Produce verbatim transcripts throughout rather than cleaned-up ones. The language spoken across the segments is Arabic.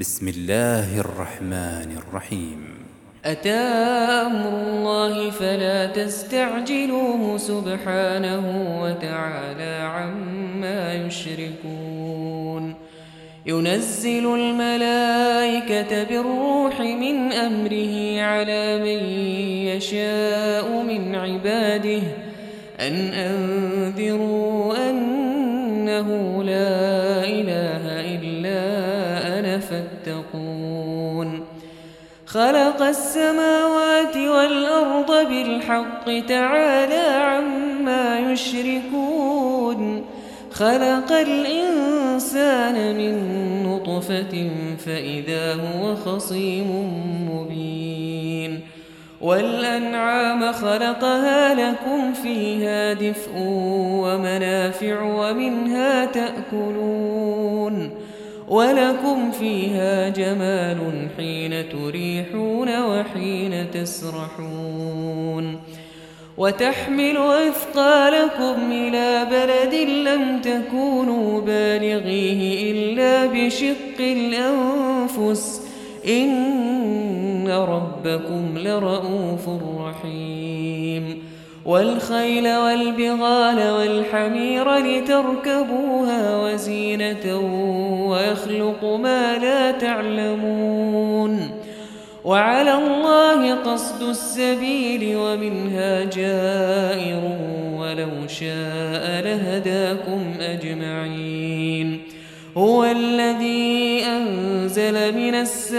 بسم الله الرحمن الرحيم. أتى أمر الله فلا تستعجلوه سبحانه وتعالى عما يشركون. ينزل الملائكة بالروح من أمره على من يشاء من عباده أن أنذروا أنه لا إله إلا أنا فاتقون. خلق السماوات والأرض بالحق تعالى عما يشركون. خلق الإنسان من نطفة فإذا هو خصيم مبين. والأنعام خلقها لكم فيها دفء ومنافع ومنها تأكلون ولكم فيها جمال حين تريحون وحين تسرحون. وتحمل أثقالكم إلى بلد لم تكونوا بالغيه إلا بشق الأنفس إن ربكم لرؤوف رحيم. والخيل والبغال والحمير لتركبوها وزينة ويخلق ما لا تعلمون. وعلى الله قصد السبيل ومنها جائر ولو شاء لهداكم أجمعين. هو الذي أنزل من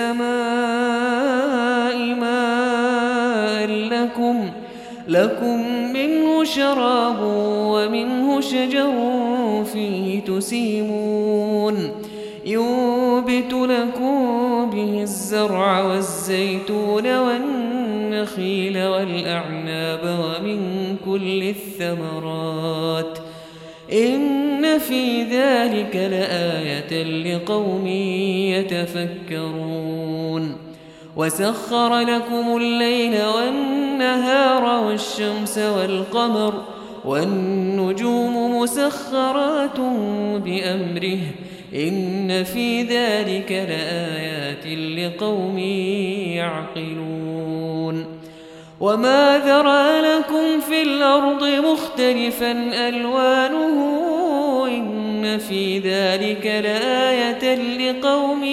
السماء ماء لكم لكم منه شراب ومنه شجر فيه تسيمون. ينبت لكم به الزرع والزيتون والنخيل والأعناب ومن كل الثمرات إن في ذلك لآية لقوم يتفكرون. وسخر لكم الليل والنهار والشمس والقمر والنجوم مسخرات بأمره إن في ذلك لآيات لقوم يعقلون. وما ذرأ لكم في الأرض مختلفا ألوانه إن في ذلك لآية لقوم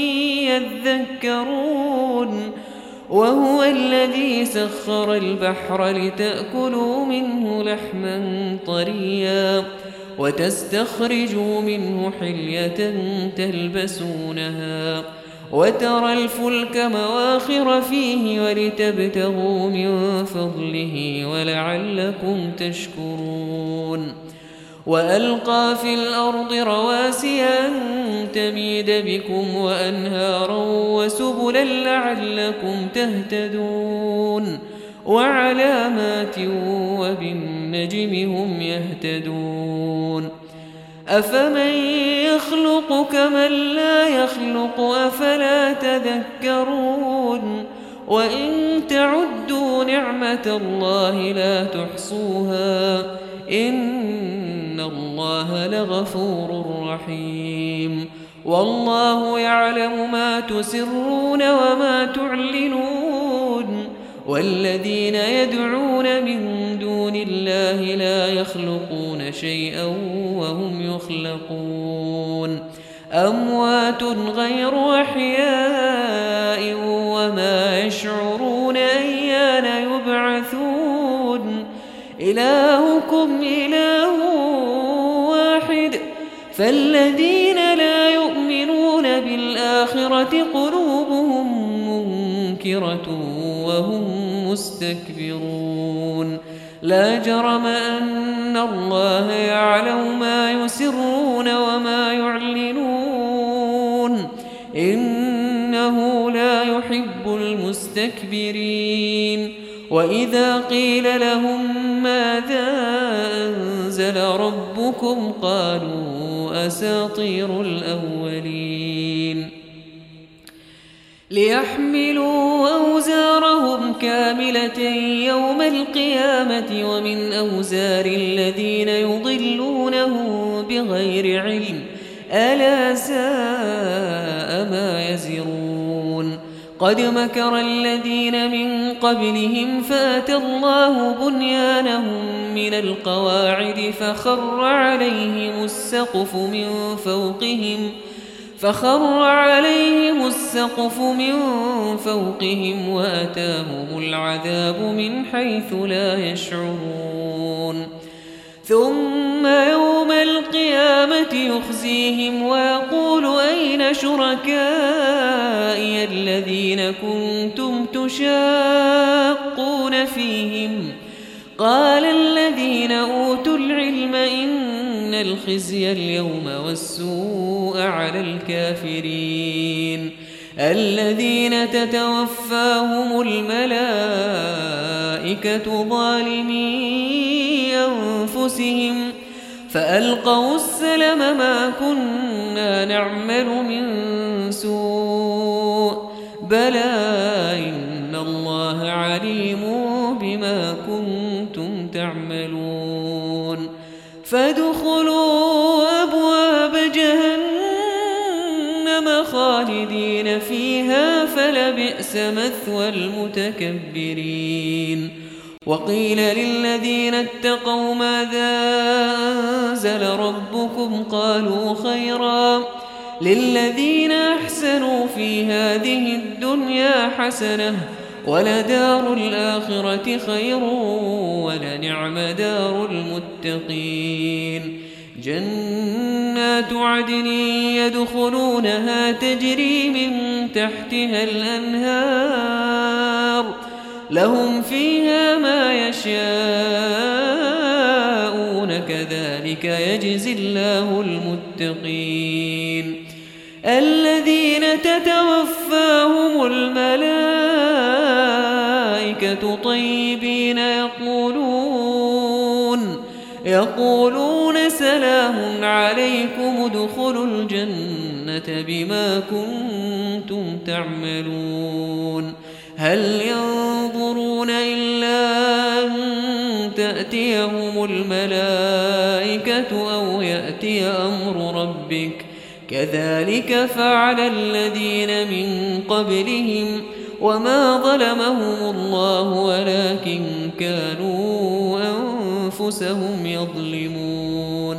يذكرون. وهو الذي سخر البحر لتأكلوا منه لحما طريا وتستخرجوا منه حلية تلبسونها وترى الفلك مواخر فيه ولتبتغوا من فضله ولعلكم تشكرون. وألقى في الأرض رواسي أن تميد بكم وأنهارا وسبلا لعلكم تهتدون. وعلامات وبالنجم هم يهتدون. أفمن يخلق كمن لا يخلق أفلا تذكرون. وإن تعدوا نعمة الله لا تحصوها إن الله لغفور رحيم. والله يعلم ما تسرون وما تعلنون. والذين يدعون من دون الله لا يخلقون شيئا وهم يخلقون. أموات غير أحياء وما يشعرون أيان يبعثون. إلهكم إله واحد فالذين لا يؤمنون بالآخرة قلوبهم منكرة وهم مستكبرون. لا جرم أن الله يعلم ما يسرون وما يعلنون إنه لا يحب المستكبرين. وإذا قيل لهم ماذا أنزل ربكم قالوا أساطير الأولين. ليحملوا أوزارهم كاملة يوم القيامة ومن أوزار الذين يضلونه بغير علم ألا ساء على ما يزرون قد مكر الذين من قبلهم فأتى الله بنيانهم من القواعد فخر عليهم السقف من فوقهم فخر عليهم السقف من فوقهم وأتاهم العذاب من حيث لا يشعرون ثم يوم القيامة يخزيهم ويقول أين شركائي الذين كنتم تشاقون فيهم قال الذين أوتوا العلم إن الخزي اليوم والسوء على الكافرين الذين تتوفاهم الملائكة ظالمي أنفسهم فألقوا السلم ما كنا نعمل من سوء بلى إن الله عليم بما كنتم تعملون فادخلوا أبواب جهنم خالدين فيها فلبئس مثوى المتكبرين وقيل للذين اتقوا ماذا أنزل ربكم قالوا خيرا للذين أحسنوا في هذه الدنيا حسنة ولدار الآخرة خير ولنعم دار المتقين جنات عدن يدخلونها تجري من تحتها الأنهار لهم فيها ما يشاءون كذلك يجزي الله المتقين الذين تتوفاهم الملائكة طيبين يقولون يقولون سلام عليكم ادخلوا الجنة بما كنتم تعملون هل ينظرون إلا أن تأتيهم الملائكة أو يأتي أمر ربك كذلك فعل الذين من قبلهم وما ظلمهم الله ولكن كانوا أنفسهم يظلمون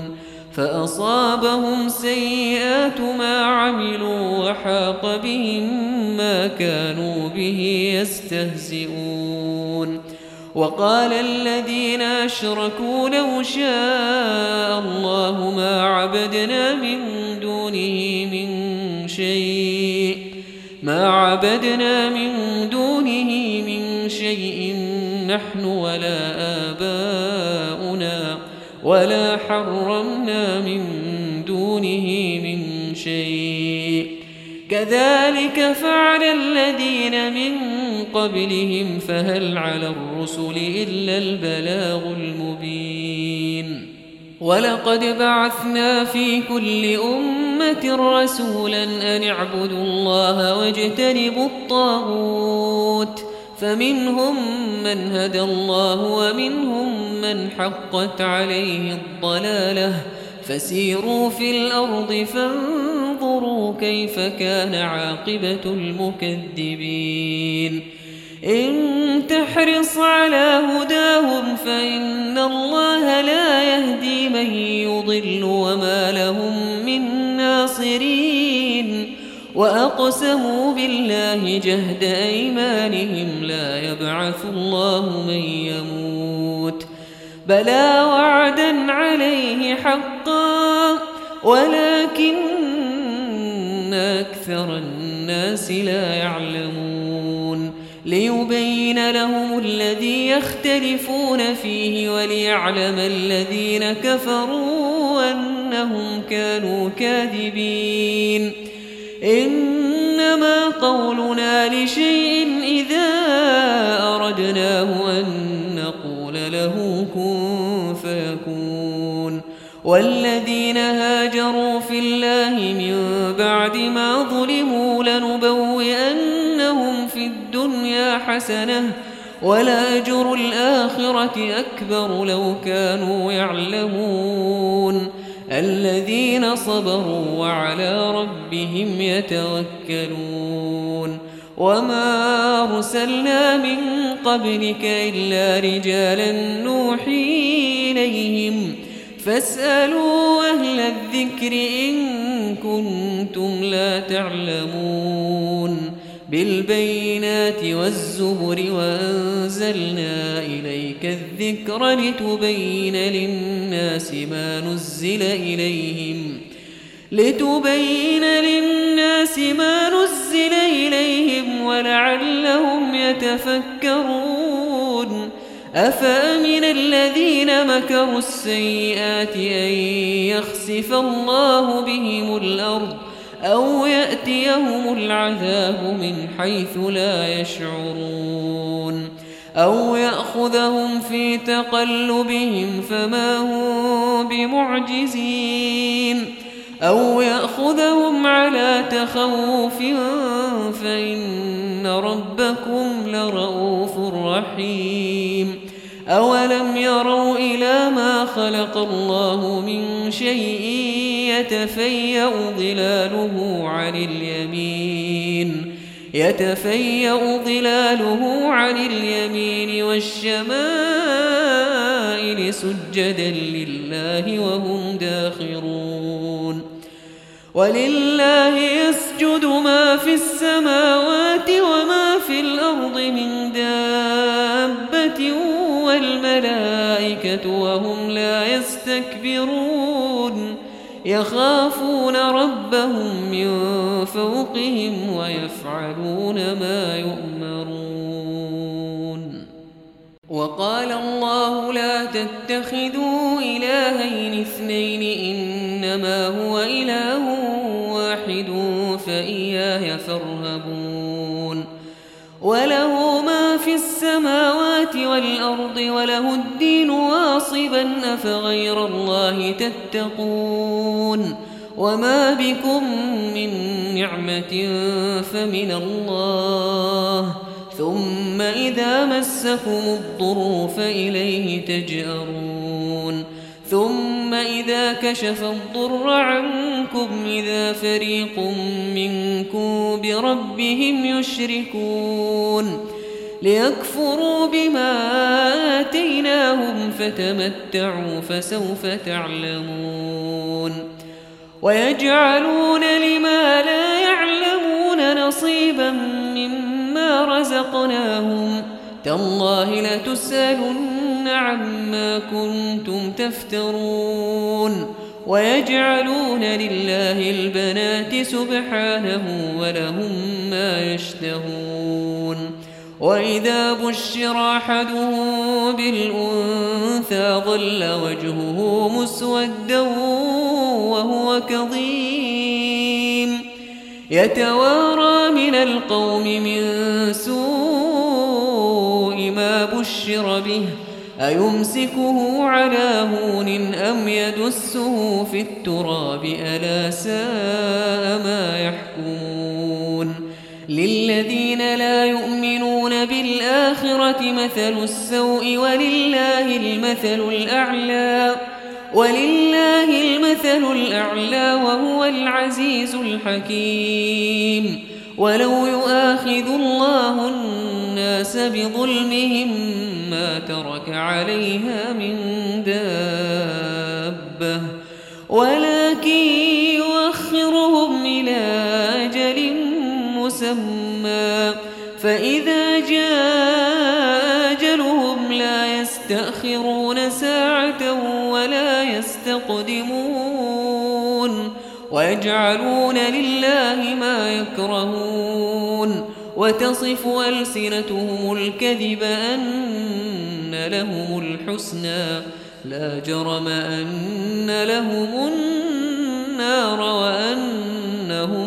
فأصابهم سيئات ما عملوا وحاق بهم ما كانوا به يستهزئون وقال الذين أشركوا لو شاء الله ما عبدنا من دونه من شيء ما عبدنا من دونه من شيء نحن ولا آباؤنا ولا حرمنا من دونه من شيء كذلك فعل الذين من قبلهم فهل على الرسل إلا البلاغ المبين ولقد بعثنا في كل أمة رسولا أن اعبدوا الله واجتنبوا الطاغوت فمنهم من هدى الله ومنهم من حقت عليه الضلالة فسيروا في الأرض فانظروا كيف كان عاقبة المكذبين إن تحرص على هداهم فإن الله لا يهدي من يضل وما لهم من ناصرين وأقسموا بالله جهد أيمانهم لا يبعث الله من يموت بلى وعدا عليه حقا ولكن أكثر الناس لا يعلمون ليبين لهم الذي يختلفون فيه وليعلم الذين كفروا أنهم كانوا كاذبين إنما قولنا لشيء إذا أردناه أن نقول له كن فيكون والذين هاجروا في الله من بعد ما ظلموا لنبوئنهم في الدنيا حسنة ولأجر الآخرة أكبر لو كانوا يعلمون الذين صبروا وعلى ربهم يتوكلون وما أرسلنا من قبلك إلا رجالا نوحي إليهم فاسألوا أهل الذكر إن كنتم لا تعلمون بالبينات والزبر وأنزلنا إليك الذكر لتبين للناس ما نزل إليهم لتبين للناس ما نزل إليهم ولعلهم يتفكرون أفأمن الذين مكروا السيئات أن يخسف الله بهم الأرض أو يأتيهم العذاب من حيث لا يشعرون أو يأخذهم في تقلبهم فما هم بمعجزين أو يأخذهم على تخوف فإن ربكم لرؤوف رحيم أولم يروا إلى ما خلق الله من شيء يتفيأ ظلاله عن اليمين يتفيأ ظلاله عن اليمين والشمائل سجدا لله وهم داخرون ولله يسجد ما في السماوات وما في الأرض من دابة والملائكة وهم لا يستكبرون يخافون ربهم من فوقهم ويفعلون ما يؤمرون وقال الله لا تتخذوا إلهين اثنين إنما هو إله واحد فإياي فارهبون وله ما في السماوات والأرض وله الدين واصبا أفغير الله تتقون وما بكم من نعمة فمن الله ثم إذا مسكم الضر فإليه تجأرون ثم إذا كشف الضر عنكم إذا فريق منكم بربهم يشركون ليكفروا بما آتيناهم فتمتعوا فسوف تعلمون ويجعلون لما لا يعلمون نصيبا مما رزقناهم تالله لتسألن عما كنتم تفترون ويجعلون لله البنات سبحانه ولهم ما يشتهون وإذا بشر أحدهم بالأنثى ظل وجهه مسودا وهو كظيم يتوارى من القوم من سوء ما بشر به أيمسكه على هون أم يدسه في التراب ألا ساء ما يحكمون للذين لا يؤمنون بالآخرة مثل السوء ولله المثل الأعلى ولله المثل الأعلى وهو العزيز الحكيم ولو يؤاخذ الله الناس بظلمهم ما ترك عليها من دابة ولكن يؤخرهم إلى أجل مسمى فإذا جاء أجلهم لا يستأخرون ساعة ولا يستقدمون ويجعلون لله ما يكرهون وتصف ألسنتهم الكذب أن لهم الحسنى لا جرم أن لهم النار وأنهم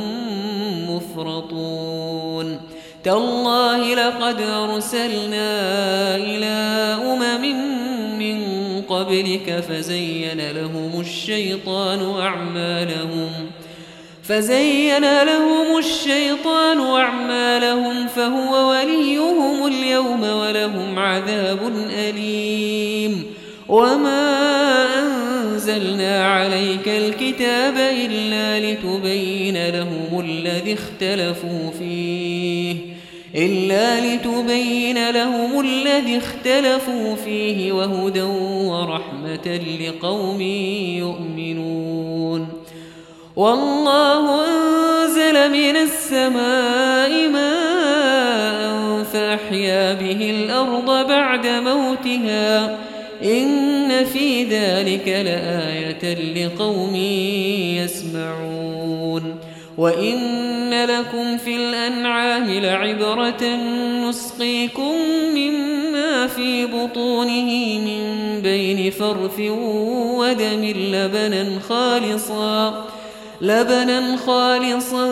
مفرطون تالله لقد أرسلنا إلى أمم من قبلك فزين لهم الشيطان أعمالهم فزين لهم الشيطان أعمالهم فهو وليهم اليوم ولهم عذاب أليم وما أنزل أنزلنا عليك الكتاب إلا لتبين لهم الذي اختلفوا فيه إلا لتبين لهم الذي اختلفوا فيه وهدى ورحمة لقوم يؤمنون. والله أنزل من السماء ماء فأحيا به الأرض بعد موتها إن في ذلك لآية لقوم يسمعون. وإن لكم في الأنعام لعبرة نسقيكم مما في بطونه من بين فرث ودم لبنا خالصا لبنا خالصا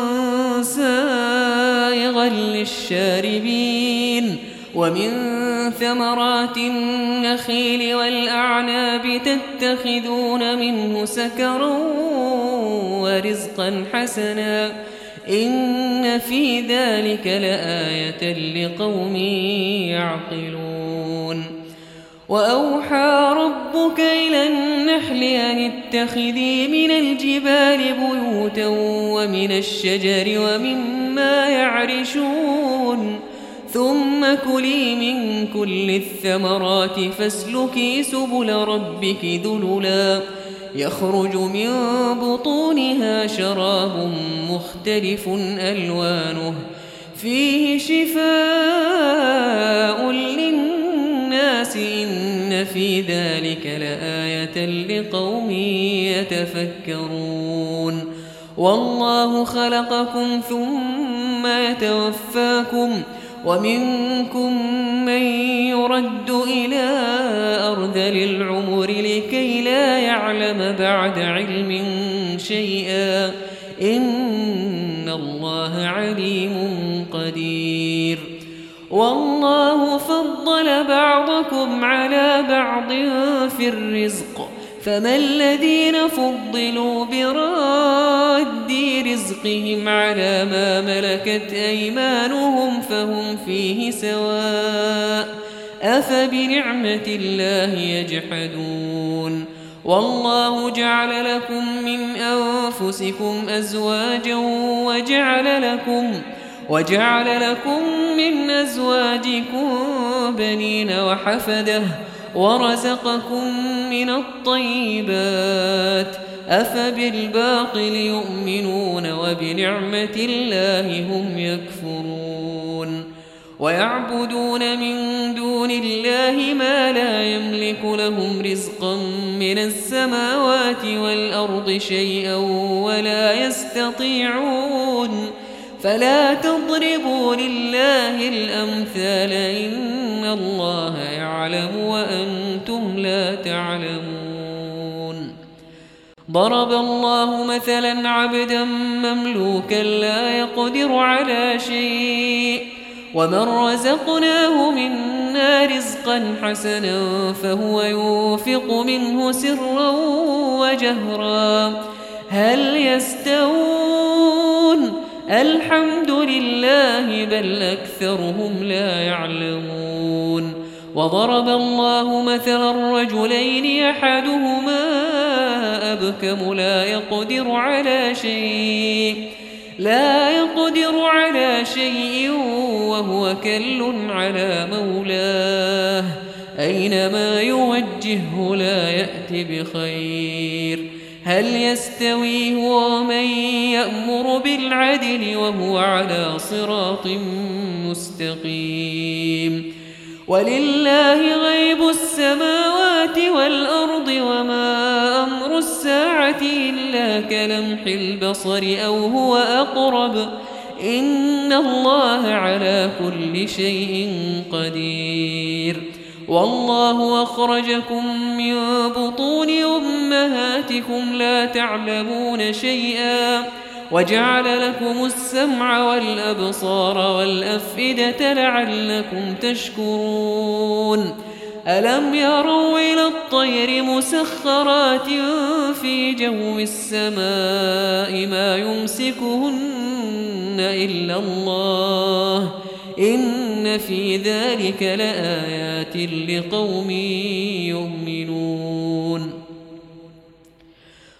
سائغا للشاربين ومن ثمرات النخيل والأعناب تتخذون منه سكرا ورزقا حسنا إن في ذلك لآية لقوم يعقلون. وأوحى ربك إلى النحل أن اتخذي من الجبال بيوتا ومن الشجر ومما يعرشون ثم كلي من كل الثمرات فاسلكي سبل ربك ذللا يخرج من بطونها شراب مختلف ألوانه فيه شفاء للناس إن في ذلك لآية لقوم يتفكرون. والله خلقكم ثم يتوفاكم ومنكم من يرد إلى أرذل العمر لكي لا يعلم بعد علم شيئا إن الله عليم قدير. والله فضل بعضكم على بعض في الرزق فما الذين فضلوا براد رزقهم على ما ملكت أيمانهم فهم فيه سواء أفبنعمة الله يجحدون. والله جعل لكم من أنفسكم أزواجا وجعل لكم وجعل لكم من أزواجكم بنين وحفدة ورزقكم من الطيبات أفبالباطل يؤمنون وبنعمة الله هم يكفرون. ويعبدون من دون الله ما لا يملك لهم رزقا من السماوات والأرض شيئا ولا يستطيعون فلا تضربوا لله الأمثال إن الله يعلم وأنتم لا تعلمون. ضرب الله مثلا عبدا مملوكا لا يقدر على شيء ومن رزقناه منا رزقا حسنا فهو ينفق منه سرا وجهرا هل يستوون الحمد لله بل أكثرهم لا يعلمون. وضرب الله مثلا رجلين أحدهما أبكم لا يقدر على شيء لا يقدر على شيء وهو كل على مولاه أينما يوجهه لا يأتي بخير هل يستوي هو ومن يأمر بالعدل وهو على صراط مستقيم. ولله غيب السماوات والأرض وما أمر الساعة إلا كلمح البصر أو هو أقرب إن الله على كل شيء قدير. والله أخرجكم من بطون أمهاتكم لا تعلمون شيئا وجعل لكم السمع والأبصار والأفئدة لعلكم تشكرون. ألم يروا إلى الطير مسخرات في جو السماء ما يمسكهن إلا الله إن في ذلك لآيات لقوم يؤمنون.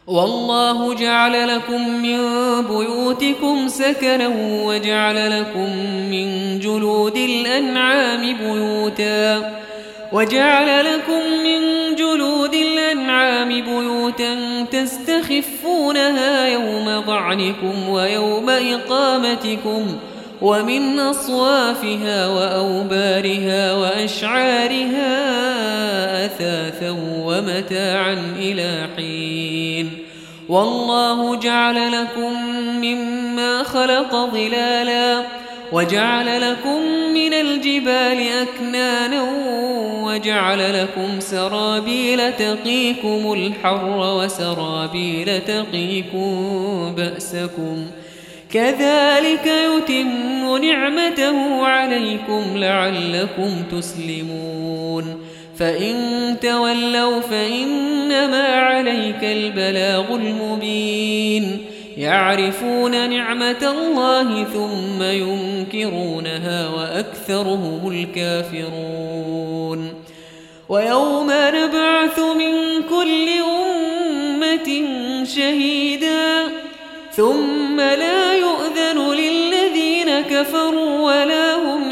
والله جعل لكم من بيوتكم سكنا وجعل لكم من جلود الأنعام بيوتا وجعل لكم من جلود الأنعام بيوتا تستخفونها يوم ظعنكم ويوم إقامتكم ومن أصوافها وأوبارها وأشعارها أثاثا ومتاعا إلى حين والله جعل لكم مما خلق ظلالا وجعل لكم من الجبال أكنانا وجعل لكم سرابيل تقيكم الحر وسرابيل تقيكم بأسكم كذلك يتم نعمته عليكم لعلكم تسلمون فإن تولوا فإنما عليك البلاغ المبين يعرفون نعمة الله ثم ينكرونها وأكثرهم الكافرون ويوم نبعث من كل أمة شهيدا ثم لا يؤذن للذين كفروا ولا هم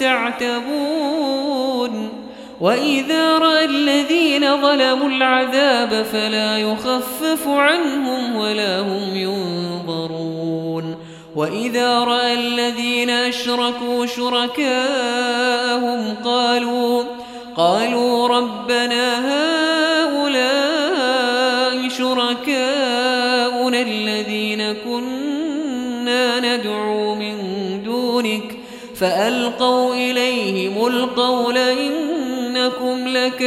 يستعتبون وإذا رأى الذين ظلموا العذاب فلا يخفف عنهم ولا هم ينظرون وإذا رأى الذين أشركوا شركاءهم قالوا قالوا ربنا هؤلاء شركاؤنا الذين كنا ندعو من دونك فألقوا إليهم القول إنكم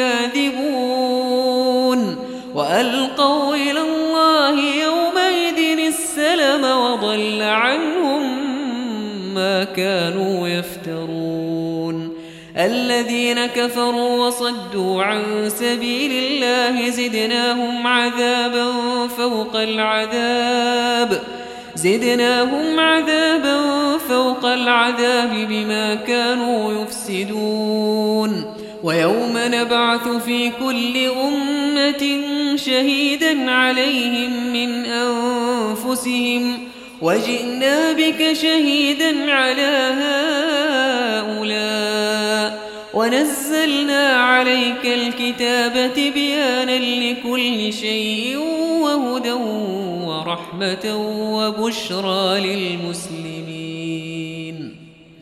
لكاذبون وألقوا إلى الله يومئذ السلم وضل عنهم ما كانوا يفترون الذين كفروا وصدوا عن سبيل الله زدناهم عذابا فوق العذاب زدناهم عذابا فوق العذاب بما كانوا يفسدون ويوم نبعث في كل أمة شهيدا عليهم من أنفسهم وجئنا بك شهيدا على هؤلاء ونزلنا عليك الكتاب تبيانا لكل شيء وهدى ورحمة وبشرى للمسلمين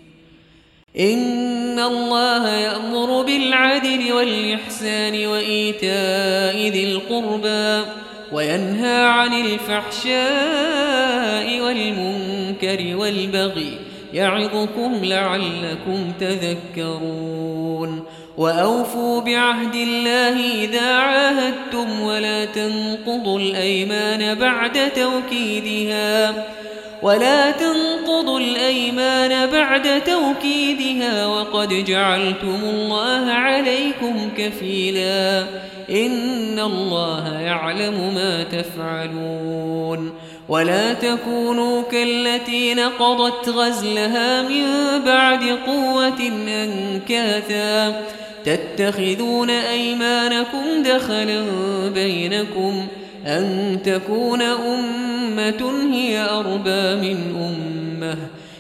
إن الله يأمر بالعدل والإحسان وإيتاء ذي القربى وينهى عن الفحشاء والمنكر والبغي يعظكم لعلكم تذكرون وأوفوا بعهد الله إذا عاهدتم ولا تنقضوا الأيمان بعد توكيدها ولا تنقضوا الأيمان بعد توكيدها وقد جعلتم الله عليكم كفيلا إن الله يعلم ما تفعلون ولا تكونوا كالتي نقضت غزلها من بعد قوة أنكاثا تتخذون أيمانكم دخلا بينكم أن تكون أمة هي أربى من أمة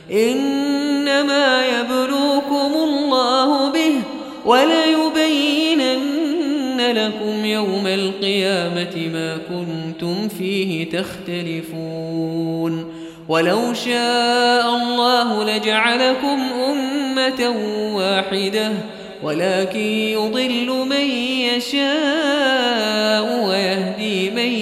إنما يبلوكم الله به وليبينن لكم يوم القيامة ما كنتم فيه تختلفون ولو شاء الله لجعلكم أمة واحدة ولكن يضل من يشاء ويهدي من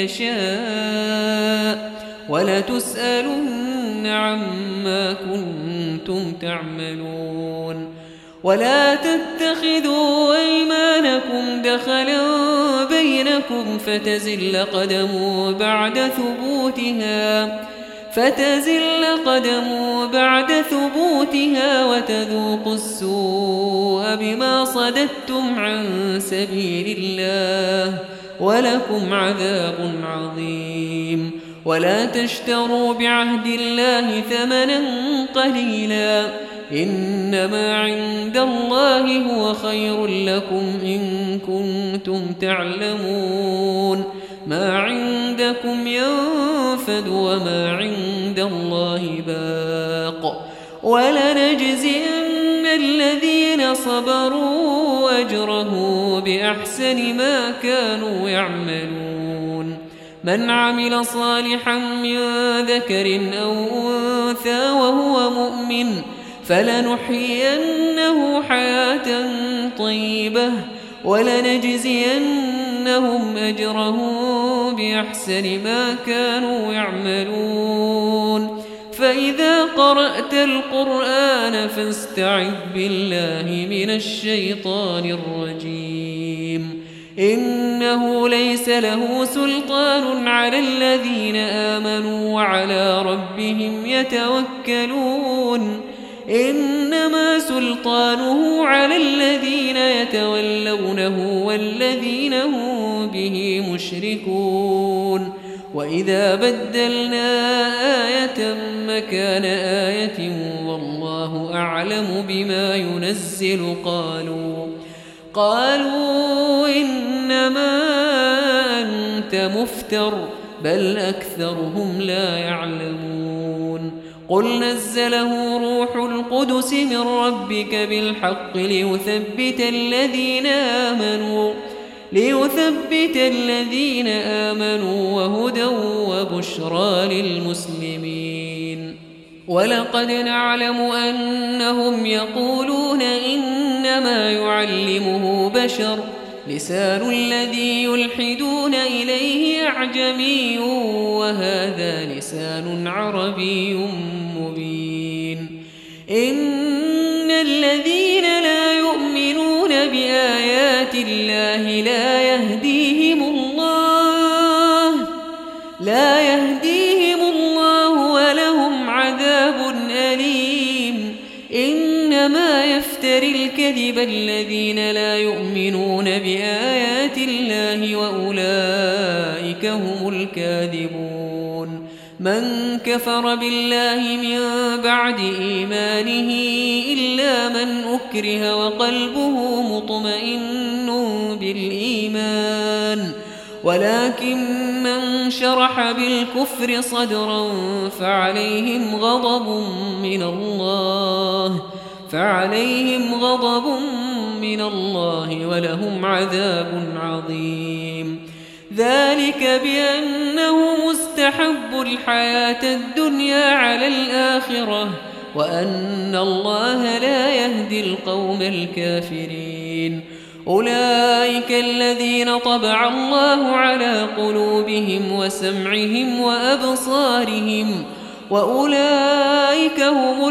يشاء ولتسألن عما كنتم تعملون ولا تتخذوا أيمانكم دخلا بينكم فتزل قدم بعد ثبوتها فتزل قدم بعد ثبوتها وتذوقوا السوء بما صددتم عن سبيل الله ولكم عذاب عظيم ولا تشتروا بعهد الله ثمنا قليلا إنما عند الله هو خير لكم إن كنتم تعلمون ما عند عندكم ينفد وما عند الله باق ولنجزين الذين صبروا أجره بأحسن ما كانوا يعملون من عمل صالحا من ذكر أو أنثى وهو مؤمن فلنحيينه حياة طيبة ولنجزينهم أجرهم بأحسن ما كانوا يعملون فإذا قرأت القرآن فاستعذ بالله من الشيطان الرجيم إنه ليس له سلطان على الذين آمنوا وعلى ربهم يتوكلون إنما سلطانه على الذين يتولونه والذين هم به مشركون وإذا بدلنا آية مكان آية والله أعلم بما ينزل قالوا قالوا إنما أنت مفتر بل أكثرهم لا يعلمون قل نزله روح القدس من ربك بالحق ليثبت الذين آمنوا ليثبت الذين آمنوا وهدى وبشرى للمسلمين ولقد نعلم أنهم يقولون إنما يعلمه بشر لسان الذي يلحدون إليه أعجمي وهذا لسان عربي مبين إن الذين لا يؤمنون بآيات الله لا يهديهم الله لا يهديهم الله ولهم عذاب أليم إنما يفتري الكذب الذين لا يؤمنون بآيات الله وأولئك هم الكاذبون من كفر بالله من بعد إيمانه إلا من أكره وقلبه مطمئن بالإيمان ولكن من شرح بالكفر صدرا فعليهم غضب من الله فعليهم غضب من الله ولهم عذاب عظيم ذلك بأنه مستحب الحياة الدنيا على الآخرة وأن الله لا يهدي القوم الكافرين أولئك الذين طبع الله على قلوبهم وسمعهم وأبصارهم وأولئك هم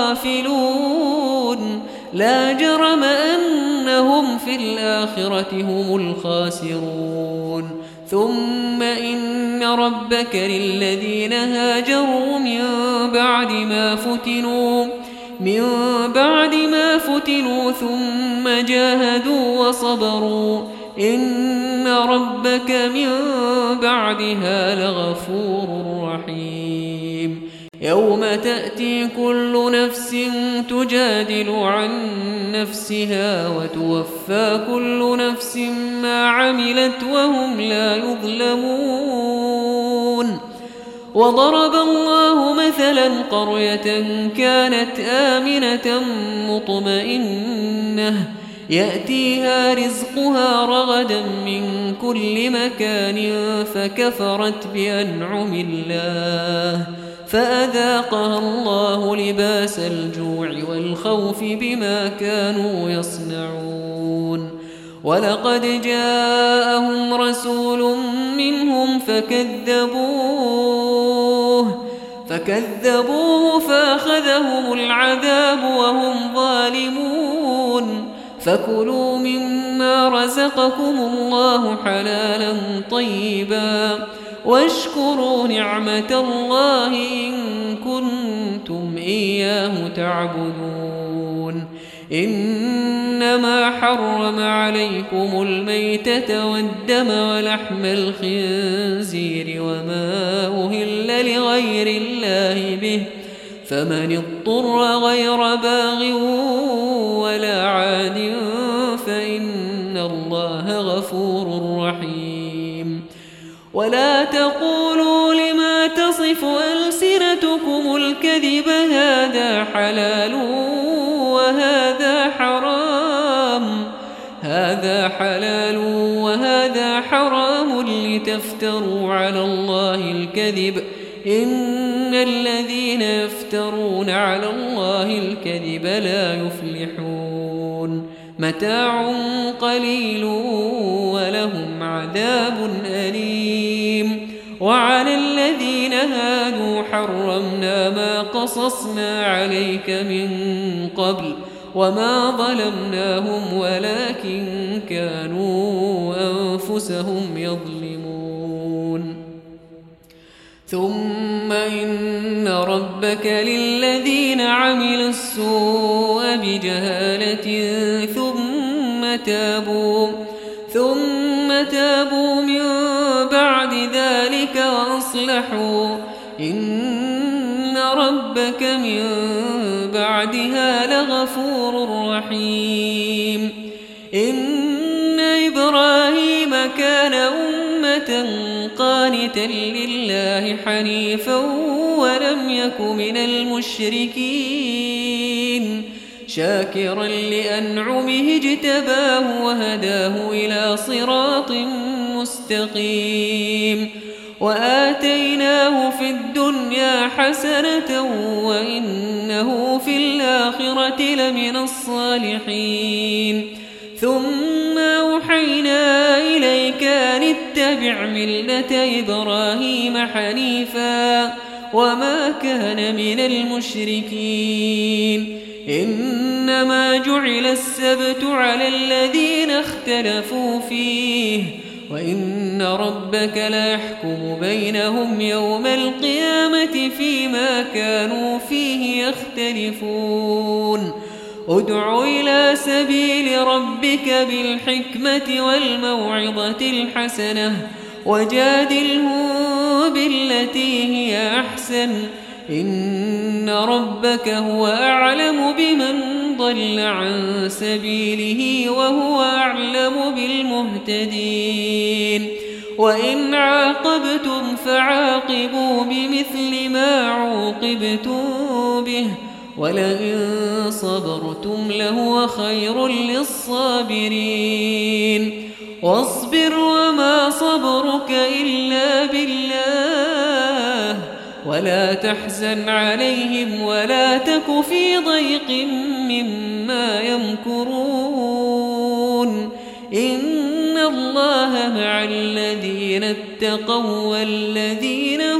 الغافلون لا جرم أنهم في الآخرة هم الخاسرون ثم إن ربك للذين هاجروا من بعد ما فتنوا من بعد ما فتنوا ثم جاهدوا وصبروا إن ربك من بعدها لغفور رحيم يوم تأتي كل نفس تجادل عن نفسها وتوفى كل نفس ما عملت وهم لا يظلمون وضرب الله مثلا قرية كانت آمنة مطمئنة يأتيها رزقها رغدا من كل مكان فكفرت بأنعم الله فأذاقها الله لباس الجوع والخوف بما كانوا يصنعون ولقد جاءهم رسول منهم فكذبوه فكذبوه فأخذهم العذاب وهم ظالمون فكلوا مما رزقكم الله حلالا طيبا واشكروا نعمة الله إن كنتم إياه تعبدون إنما حرم عليكم الميتة والدم ولحم الخنزير وما أهل لغير الله به فمن اضطر غير باغ ولا عاد فإن الله غفور رحيم ولا تقولوا لما تصف ألسنتكم الكذب هذا حلال وهذا حرام هذا حلال وهذا حرام لتفتروا على الله الكذب إن الذين يفترون على الله الكذب لا يفلحون متاع قليل ولهم عذاب أليم وعلى الذين هادوا حرمنا ما قصصنا عليك من قبل وما ظلمناهم ولكن كانوا أنفسهم يظلمون ثم إن ربك للذين عملوا السوء بجهالة ثم تابوا ثم تابوا من بعد ذلك وأصلحوا إن ربك من بعدها لغفور رحيم إن إبراهيم كان أمة قانتا لله حنيفا ولم يك من المشركين شاكرا لأنعمه اجتباه وهداه إلى صراط مستقيم وآتيناه في الدنيا حسنة وإنه في الآخرة لمن الصالحين ثم أوحينا إليك أن اتبع ملة إبراهيم حنيفا وما كان من المشركين إنما جعل السبت على الذين اختلفوا فيه وإن ربك لا يحكم بينهم يوم القيامة فيما كانوا فيه يختلفون ادع إلى سبيل ربك بالحكمة والموعظة الحسنة وجادلهم بالتي هي أحسن إن ربك هو أعلم بمن ضل عن سبيله وهو أعلم بالمهتدين وإن عاقبتم فعاقبوا بمثل ما عوقبتم به ولئن صبرتم لهو خير للصابرين واصبر وما صبرك إلا بالله ولا تحزن عليهم ولا تك في ضيق مما يمكرون إن الله مع الذين اتقوا والذين